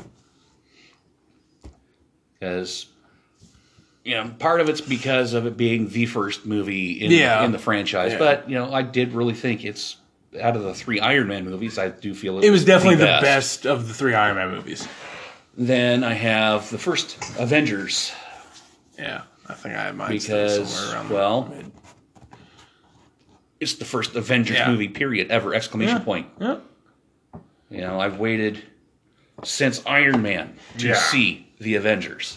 Because, part of it's because of it being the first movie in the franchise. Yeah. But, I did really think it's, out of the 3 Iron Man movies, I do feel It was definitely the best of the 3 Iron Man movies. Then I have the first Avengers. Yeah, I think I have mine still Because, somewhere around well, the mid. it's the first Avengers Yeah. movie, period, ever, exclamation point. Yeah. I've waited since Iron Man to Yeah. see the Avengers.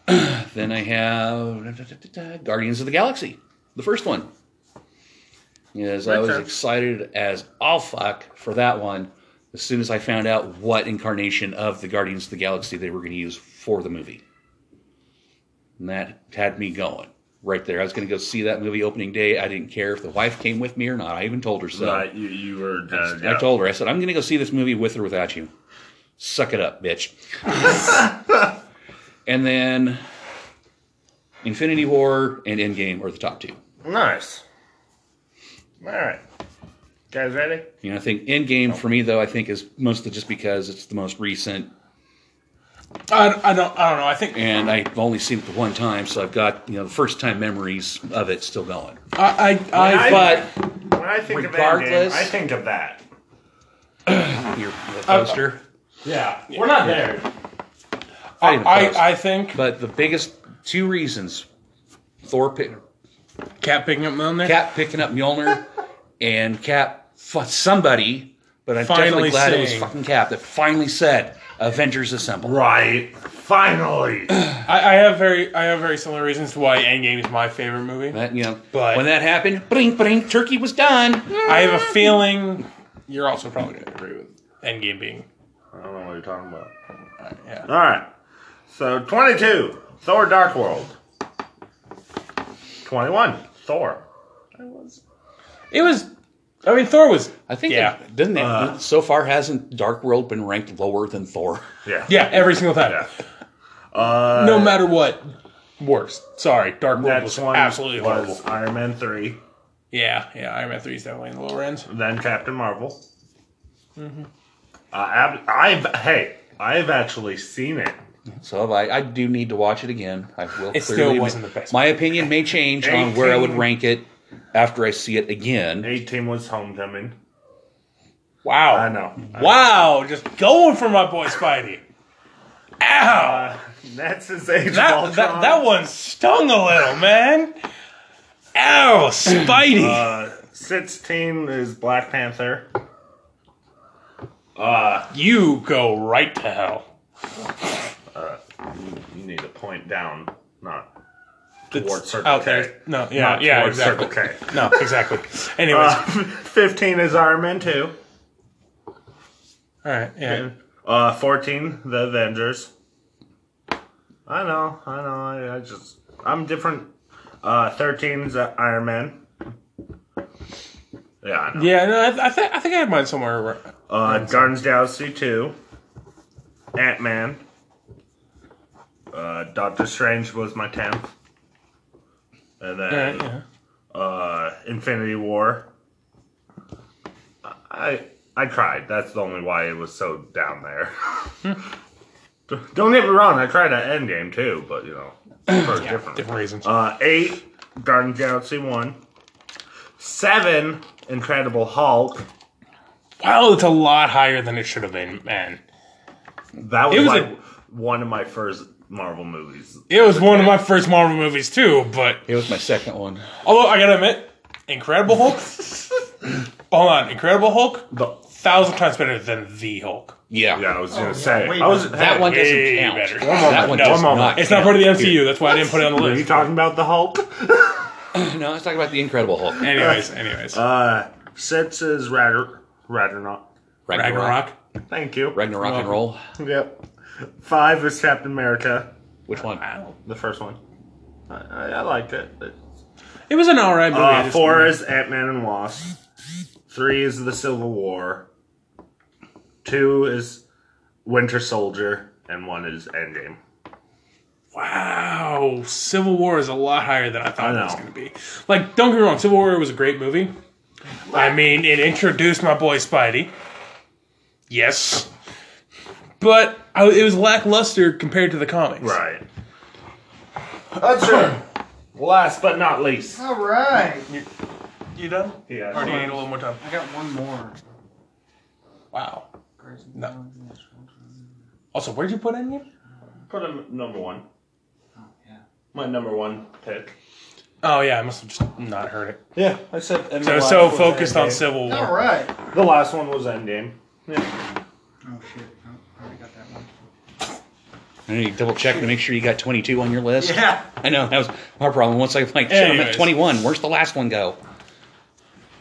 Then I have Guardians of the Galaxy, the first one. is I Makes was sense. excited as all fuck for that one as soon as I found out what incarnation of the Guardians of the Galaxy they were going to use for the movie. And that had me going right there. I was going to go see that movie opening day. I didn't care if the wife came with me or not. I even told her so. Right, you were. I told her, I said, I'm going to go see this movie with or without you. Suck it up, bitch. And then Infinity War and Endgame are the top two. Nice. All right. Guys ready? You know, I think Endgame for me, though, I think is mostly just because it's the most recent. I don't know. I think And I've only seen it the one time, so I've got, the first time memories of it still going. But when I think regardless- of Endgame, I think of that. Your poster. Yeah, we're not there. I didn't post. I think But the biggest two reasons, Thor Cap picking up Mjolnir. Cap picking up Mjolnir, and Cap somebody, but I'm Finally definitely glad it was saying- fucking Cap that finally said, Avengers Assemble. Right. Finally. I have very similar reasons to why Endgame is my favorite movie. That, But- when that happened, bring, turkey was done. I have a feeling you're also probably going to agree with Endgame being. I don't know what you're talking about. Yeah. All right. So 22, Thor: Dark World. 21, Thor. It was. I mean, Thor was. I think, Yeah. doesn't it, so far hasn't Dark World been ranked lower than Thor? Yeah. Yeah, every single time. Yeah. No matter what. Worst. Sorry, Dark World Next was one absolutely was horrible. Iron Man 3, Yeah, Iron Man 3 is definitely in the lower end. then Captain Marvel. I've actually seen it. So I do need to watch it again. I will. It still clearly- wasn't the best. My opinion may change on where I would 18. rank it after I see it again. 18 was Homecoming. Wow. I know. Wow, just going for my boy Spidey. Ow! That's his Age of that Ultron. that one stung a little, man. Ow, Spidey. 16 is Black Panther. You go right to hell. You need to point down, not It's towards Circle out K. there. No, yeah, Not yeah, towards exactly. Circle K. No, exactly. Anyways, 15 is Iron Man 2. all right, yeah. 14, The Avengers. I know. I'm different. 13 is Iron Man. Yeah, I know. Yeah, no, I think I had mine somewhere. Guardians of the Galaxy 2. Ant-Man. Doctor Strange was my 10th. And then Infinity War. I cried. That's the only why it was so down there. Don't get me wrong, I cried at Endgame too, but for different reasons. 8, Guardians of the Galaxy 1. 7, Incredible Hulk. Wow, it's a lot higher than it should have been, man. That was, It was like one of my first Marvel movies. It was one of my first Marvel movies too, but It was my second one. although I gotta admit, Incredible Hulk. Hold on, Incredible Hulk, 1,000 times better than the Hulk. Yeah. Yeah, I was gonna say. way That one doesn't Way count. better. That one No, does one moment. not It's not count. part of the MCU. That's why I didn't put it on the Are you list. talking about the Hulk? No, I was talking about the Incredible Hulk. Anyways. 6 is Ragnarok. Ragnarok. Thank you. Ragnarok and roll. Yep. 5 is Captain America, Which one? the first one. I liked it. It was an alright movie. I just- 4 is Ant-Man and Wasp. 3 is the Civil War. 2 is Winter Soldier, and 1 is Endgame. Wow, Civil War is a lot higher than I thought I it was know. going to be. Like, don't get me wrong, Civil War was a great movie. I mean, it introduced my boy Spidey. Yes. But it was lackluster compared to the comics. Right. That's true. Last but not least. All right. You done? Yeah. Or do you need a little more time? I got one more. Wow. No. Also, where'd you put Endgame? Put him number 1. Oh, yeah. My number 1 pick. Oh, yeah, I must have just not heard it. Yeah, I said. and the So, last so was focused on Endgame. Civil War. All right. The last one was Endgame. Yeah. Oh, shit. Oh, I already got that one. I need to double check to make sure you got 22 on your list. Yeah. I know, that was our problem. Once I like, shit, I'm at Anyways. 21. Where's the last one go?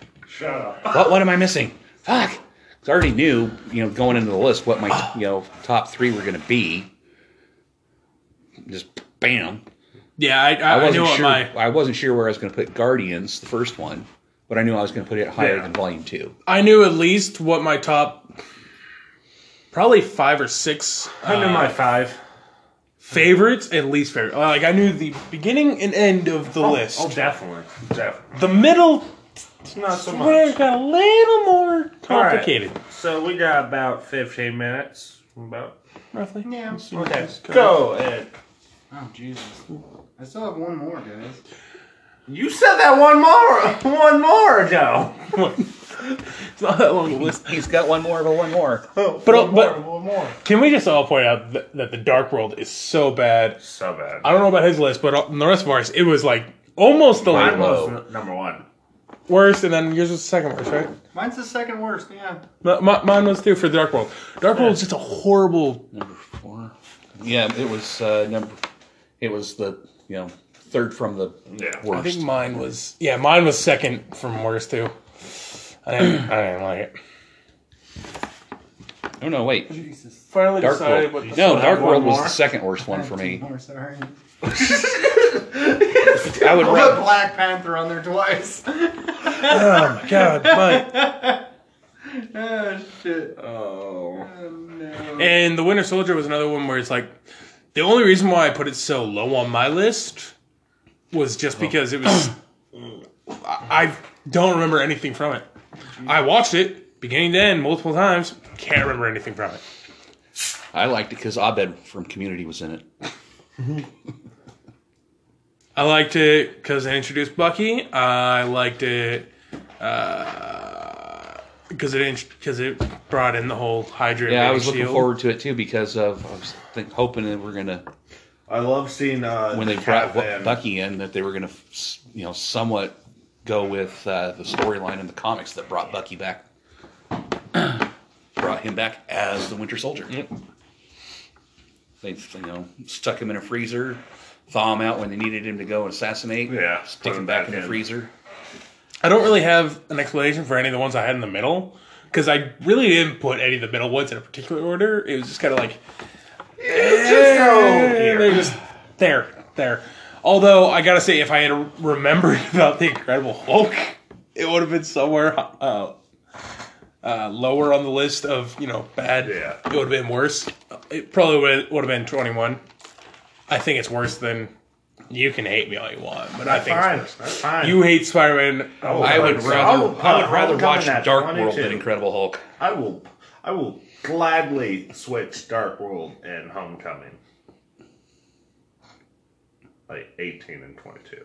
Shut up. What am I missing? Fuck. 'Cause I already knew, going into the list what my, top 3 were going to be. Just bam. Yeah, I wasn't knew what sure. my I wasn't sure where I was going to put Guardians, the first one, but I knew I was going to put it higher than Volume 2. I knew at least what my top, probably 5 or 6. I knew my 5. Favorites and least favorite. Like I knew the beginning and end of the list. Oh, definitely. Definitely. The middle It's not so where it much. got a little more complicated. All right, so we got about 15 minutes. About. Roughly. Yeah. Okay. Go, Ed. Oh Jesus! I still have one more, guys. You said that one more ago. It's not that long a list. He's got one more. One more. Can we just all point out that the Dark World is so bad? So bad. I don't know about his list, but on the rest of ours, it was like almost the Mine low. was number 1. worst, and then yours was the second worst, right? Mine's the second worst. Yeah. Mine was too for the Dark World. Dark World is just a horrible. Number 4. Yeah, it was It was the third from the worst. I think mine was second from worst too. I didn't like it. Oh no, wait. Jesus. Finally Dark decided World. what. No, have Dark one World was more? the second worst one for Two me. more, sorry. I would I put rather. Black Panther on there twice. Oh my god, Mike. Oh shit. Oh. Oh no. And the Winter Soldier was another one where it's like the only reason why I put it so low on my list was just because it was. I don't remember anything from it. I watched it beginning to end multiple times. Can't remember anything from it. I liked it because Abed from Community was in it. I liked it because they introduced Bucky. I liked it because it brought in the whole Hydra. Yeah, I invading was looking S.H.I.E.L.D. forward to it too because I was hoping that we're gonna I love seeing when they brought Bucky in that they were gonna somewhat go with the storyline in the comics that brought Bucky back, brought him back as the Winter Soldier. Yep. They stuck him in a freezer, thaw him out when they needed him to go and assassinate. Yeah, stick him back in the freezer. I don't really have an explanation for any of the ones I had in the middle because I really didn't put any of the middle ones in a particular order. It was just kind of like they're just there. Although I gotta say, if I had remembered about the Incredible Hulk, it would have been somewhere lower on the list of bad. Yeah. It would have been worse. It probably would have been 21. I think it's worse than. You can hate me all you want, but I think it's worse. That's fine. You hate Spider-Man. I would rather watch at Dark World 22. than Incredible Hulk. I will gladly switch Dark World and Homecoming. Like 18 and 22.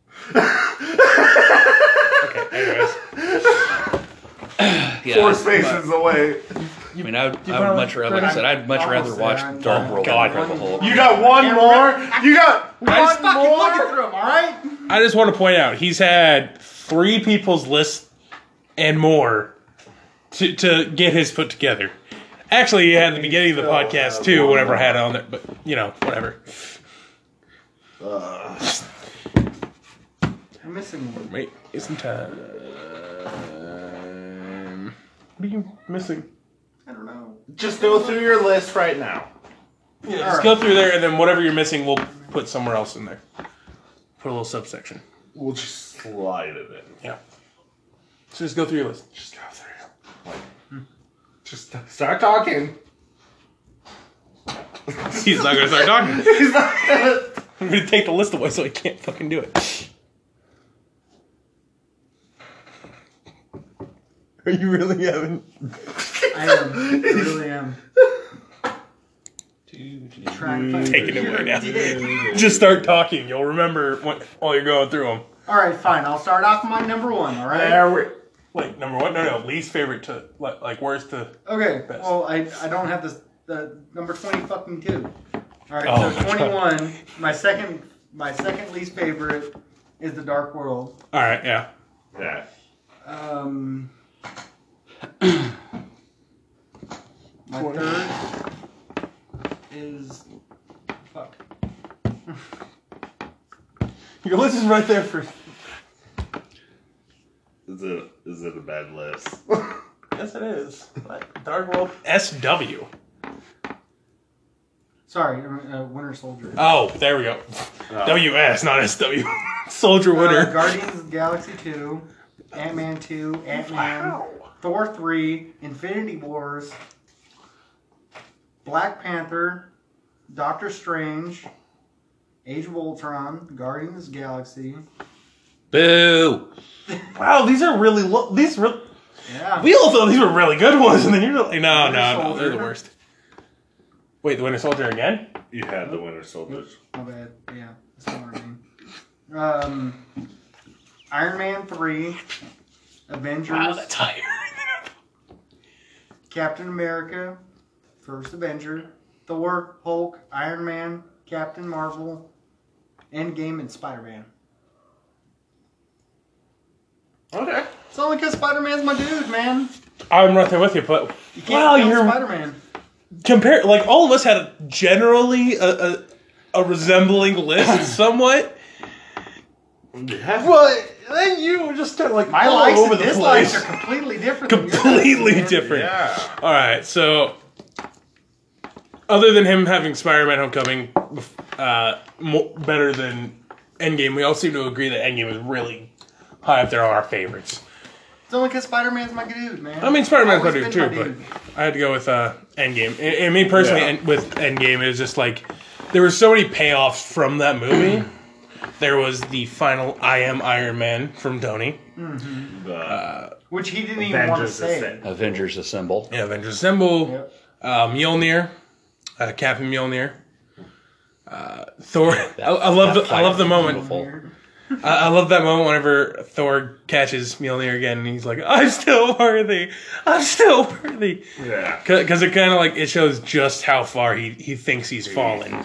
Okay, anyways. Yeah, 4 spaces away. I mean, I would much rather. Like I said, I'd much rather watch Dark World than Incredible Hulk. You got one more? You got Fucking one looking more? through 'em, all right? I just want to point out he's had 3 people's lists and more to get his foot together. Actually, he had at the beginning of the podcast too, whatever I had on there, but whatever. I'm missing one. Wait, it's some time. What are you missing? I don't know. Just go through your list right now. Yeah, just go through there, and then whatever you're missing, we'll put somewhere else in there. Put a little subsection. We'll just slide it in. Yeah. So just go through your list. Just go through. Just start talking. He's not going to start talking. He's not gonna. I'm going to take the list away so he can't fucking do it. Are you really having... I am. I really am. Trying to find Taking it your away now. dick. Just start talking. You'll remember while you're going through them. All right, fine. I'll start off my number 1. All right. There we. Like, number one? No. Least favorite to, like, worst to... Okay. Best. Well, I don't have the number 20 fucking 2. All right. Oh, so my 21. My second least favorite is the Dark World. All right, yeah. Yeah. My third is fuck. Your list is right there for... Is it a bad is. Yes, it is. Dark World SW. Sorry, Winter Soldier. Oh, there we go. WS, not SW. Soldier Winter. Guardians of the Galaxy 2, Ant-Man 2, Ant-Man, Thor 3, Infinity Wars, Black Panther, Doctor Strange, Age of Ultron, Guardians of the Galaxy. Boo! Wow, these are really Yeah. we all thought these were really good ones, and then you're like, no, Winter Soldier. they're the worst. Wait, the Winter Soldier again? You had the Winter Soldiers. My bad. Yeah, that's not what I mean. Iron Man 3, Avengers, Wow, that's higher. Captain America, First Avenger, Thor, Hulk, Iron Man, Captain Marvel, Endgame, and Spider-Man. Okay. It's only because Spider-Man's my dude, man. I'm right there with you, but You can't kill you're Spider-Man. compare like all of us had generally a resembling list somewhat. Well, then you were just kind of like My all likes over and the dislikes place. are completely different. than yours, Completely man. different. Yeah. All right, so other than him having Spider-Man: Homecoming better than Endgame, we all seem to agree that Endgame is really high up there on our favorites. It's only because Spider-Man's my dude, man. I mean, Spider-Man's my Always dude been too, my but dude. I had to go with Endgame. And me personally, Yeah. with Endgame, it was just like there were so many payoffs from that movie. There was the final "I am Iron Man" from Tony. The Which he didn't even want to Avengers say. Ascend. Avengers Assemble. Yeah, Avengers Assemble, Yep. Mjolnir, Captain Mjolnir, Thor. I love the moment. Beautiful. I love that moment whenever Thor catches Mjolnir again, and he's like, "I'm still worthy. I'm still worthy." Yeah. Because it kind of like it shows just how far he thinks he's fallen.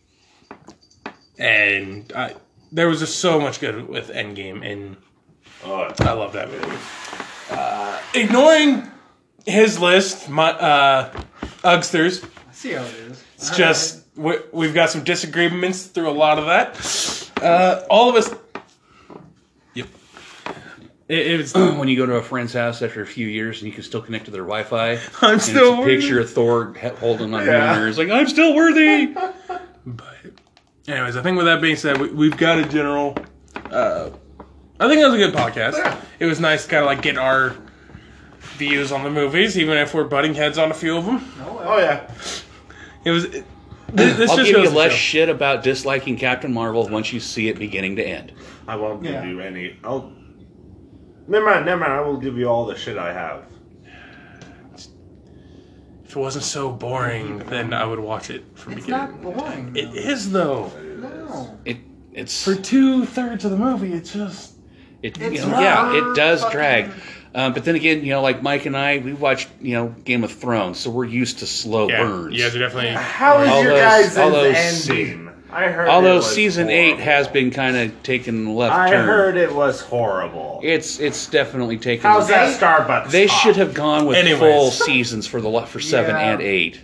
And there was just so much good with Endgame, and Oh, I love that movie. Ignoring his list, my Ugsters, I see how it is. it's just we've got some disagreements through a lot of that. All of us. Yep. It was. When you go to a friend's house after a few years and you can still connect to their Wi-Fi, I'm and still it's a worthy. picture of Thor holding on Yeah. Mjolnir. It's like, I'm still worthy. But, anyways, I think with that being said, we've got a general. I think it was a good podcast. Yeah. It was nice to kind of like get our views on the movies, even if we're butting heads on a few of them. Oh yeah. It was. This I'll just give shows you the less show. shit about disliking Captain Marvel once you see it beginning to end. I won't give Yeah. you any. Oh, never mind. I will give you all the shit I have. If it wasn't so boring, then I would watch it from It's beginning. not boring. It is though. No. It's For 2/3 of the movie, it's just. It's yeah, it does fucking- drag. But then again, like Mike and I, we watched Game of Thrones, so we're used to slow Yeah, burns. you guys are definitely. How is All your those- guys' all those ending? I heard. Although it was season 8 horrible. has been kind of taking a left I turn. heard it was horrible. It's definitely taken. How's that Starbucks? They talk? should have gone with Anyways. full seasons for 7 Yeah. and 8.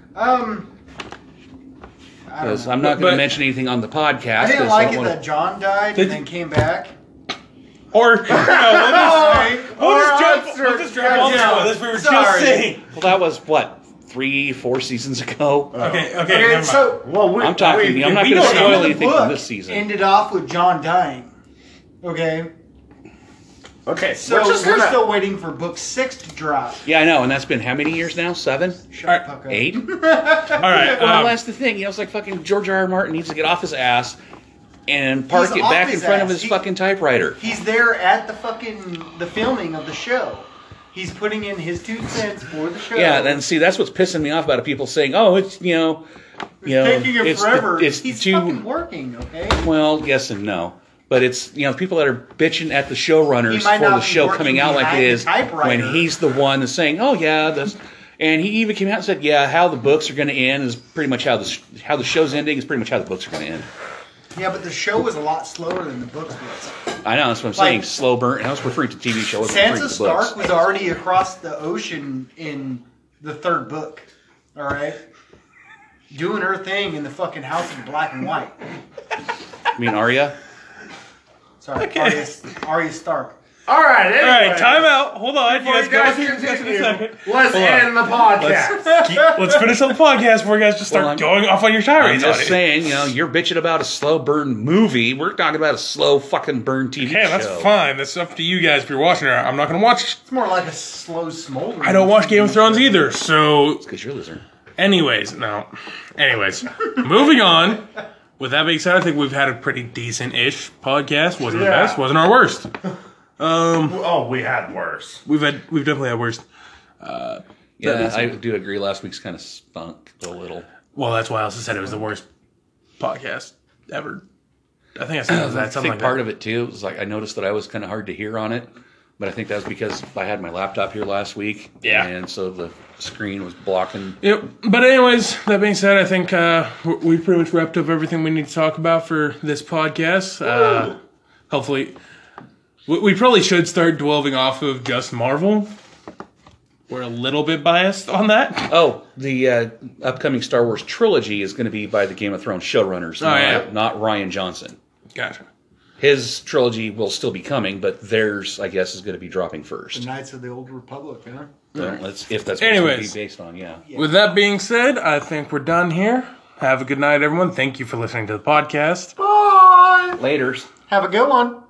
I don't Because know. I'm not going But- to mention anything on the podcast. I didn't 'cause like don't it wanna- that John died Did- and then came back. Or we'll just Or jump on yeah. this. We were Sorry. just saying. Well, that was what 3-4 seasons ago. Okay, never Okay, mind. so Well, I'm talking. I'm not we going to don't spoil know the anything from book this season. ended off with John dying. Okay, Okay, so we're just we're gonna. still waiting for book 6 to drop. Yeah, I know, and that's been how many years now? 7, Shut Alright. the fuck up. 8. All right. Well, that's the thing. It's like fucking George R. R. Martin needs to get off his ass and park He's it off back in his front of ass. his He- fucking typewriter. He's there at the filming of the show. He's putting in his 2 cents for the show. Yeah, then see, that's what's pissing me off about it. People saying, "Oh, it's It's taking him it's forever. It's He's too fucking working. Okay. well, yes and no." But it's people that are bitching at the showrunners He might for not the be show working coming out like behind it the is typewriter. when he's the one that's saying, "Oh yeah, this," and he even came out and said, "Yeah, how the books are going to end is pretty much how the show's ending is pretty much how the books are going to end." Yeah, but the show was a lot slower than the books was. I know that's what I'm saying. Slow burn. I was referring to TV show. I was referring Sansa to the books. Stark was already across the ocean in the 3rd book. All right, doing her thing in the fucking House in Black and White. I mean, Arya. Sorry, Okay. Arya Stark. All right. Anyway, All right, time out. Hold on. Before you guys Discuss in a continue, second. let's Hold on. end the podcast. Let's finish up the podcast before you guys just start Well, going off on your I'm tirades on just it. saying, you're bitching about a slow burn movie. We're talking about a slow fucking burn TV Okay, show. that's fine. That's up to you guys if you're watching it. I'm not going to watch. It's more like a slow smolder. I don't watch Game of Thrones either. So, Because you're a loser. anyways, moving on. With that being said, I think we've had a pretty decent-ish podcast. Wasn't the Yeah. best. Wasn't our worst. Oh, we had worse. We've definitely had worst. Yeah, I do agree. Last week's kind of stunk a little. Well, that's why I also said it was the worst podcast ever. I think I said that. I Something think like part that. of it too was like I noticed that I was kind of hard to hear on it, but I think that was because I had my laptop here last week, Yeah. and so the screen was blocking. Yep. But anyways, that being said, I think we've pretty much wrapped up everything we need to talk about for this podcast. Hopefully, we probably should start delving off of just Marvel. We're a little bit biased on that. Oh, the upcoming Star Wars trilogy is going to be by the Game of Thrones showrunners, not Ryan Johnson. Gotcha. His trilogy will still be coming, but theirs, I guess, is going to be dropping The first. Knights of the Old Republic, huh? So if that's what it's going to Anyways. be based on, yeah. With that being said, I think we're done here. Have a good night, everyone. Thank you for listening to the podcast. Bye! Laters. Have a good one.